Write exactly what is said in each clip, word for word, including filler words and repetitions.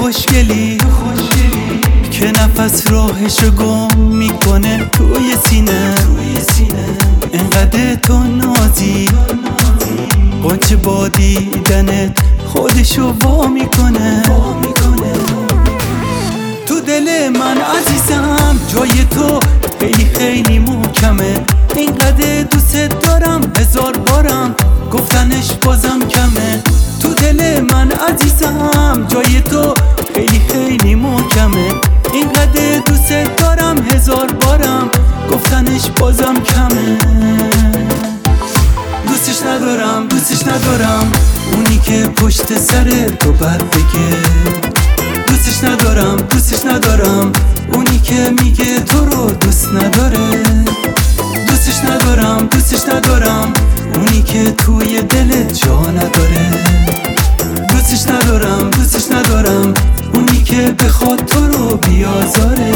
خوشگلی که نفس راهشو گم میکنه توی سینه. انقدر تو نازی قنچه با دیدنت خودشو وا میکنه. تو دل من عزیزم جای تو خیلی خیلی محکمه. اینقدر دوست دارم هزار بارم گفتنش بازم کمه. تو دل من عزیزم جای تو خیلی خیلی محکمه. اینقدر دوست دارم هزار بارم گفتنش بازم کمه. دوستش ندارم دوستش ندارم اونی که پشت سر تو بد بگه. دوستش ندارم دوستش ندارم اونی که میگه تو رو دوست نداره. دوستش ندارم دوستش ندارم اونی که توی دلت جا نداره. دوستش ندارم دوستش ندارم اونی که بخواد تو رو بیازاره.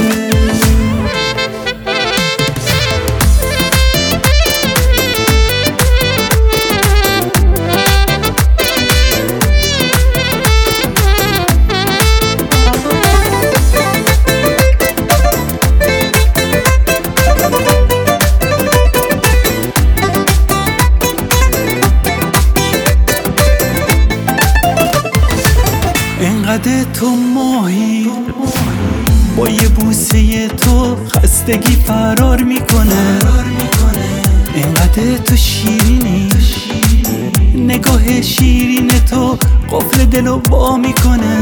انقدر تو ماهی با یه بوسه تو خستگی فرار میکنه. انقدر تو شیرینی نگاه شیرین تو قفل دلو وا میکنه.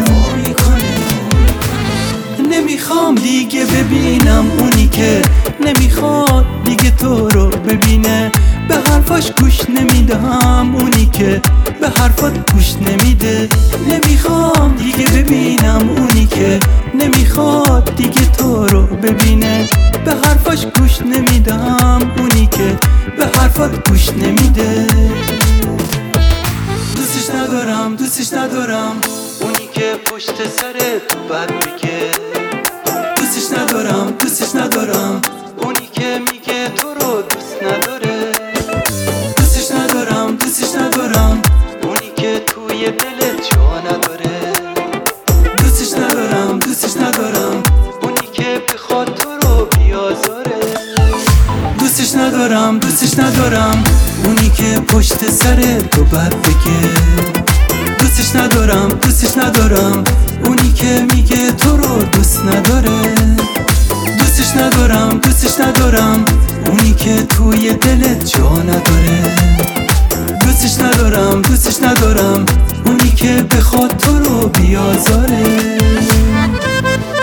نمیخوام دیگه ببینم اونی که نمیخواد دیگه تو رو ببینه. به حرفاش گوش نمیدم اونی که به حرفات گوش نمیده. نمیخوام دیگه ببینم اونی که نمیخواد دیگه تو رو ببینه. به حرفاش گوش نمیدم اونی که به حرفات گوش نمیده. دوستش ندارم دوستش ندارم اونی که پشت سر تو بد بگه. دوستش ندارم دوستش ندارم اونی که میگه تو رو دوست نداره. دوستش ندارم دوستش ندارم اونی که توی دلت جا نداره. دوستش ندارم دوستش ندارم اونی که بخواد تو رو بیازاره. دوستش ندارم دوستش ندارم اونی که پشت سر تو بد بگه. دوستش ندارم دوستش ندارم اونی که میگه تو رو دوست نداره. دوستش ندارم دوستش ندارم اونی که توی دلت جا نداره. دوستش ندارم دوستش ندارم اونی که بخواد تو رو بیازاره.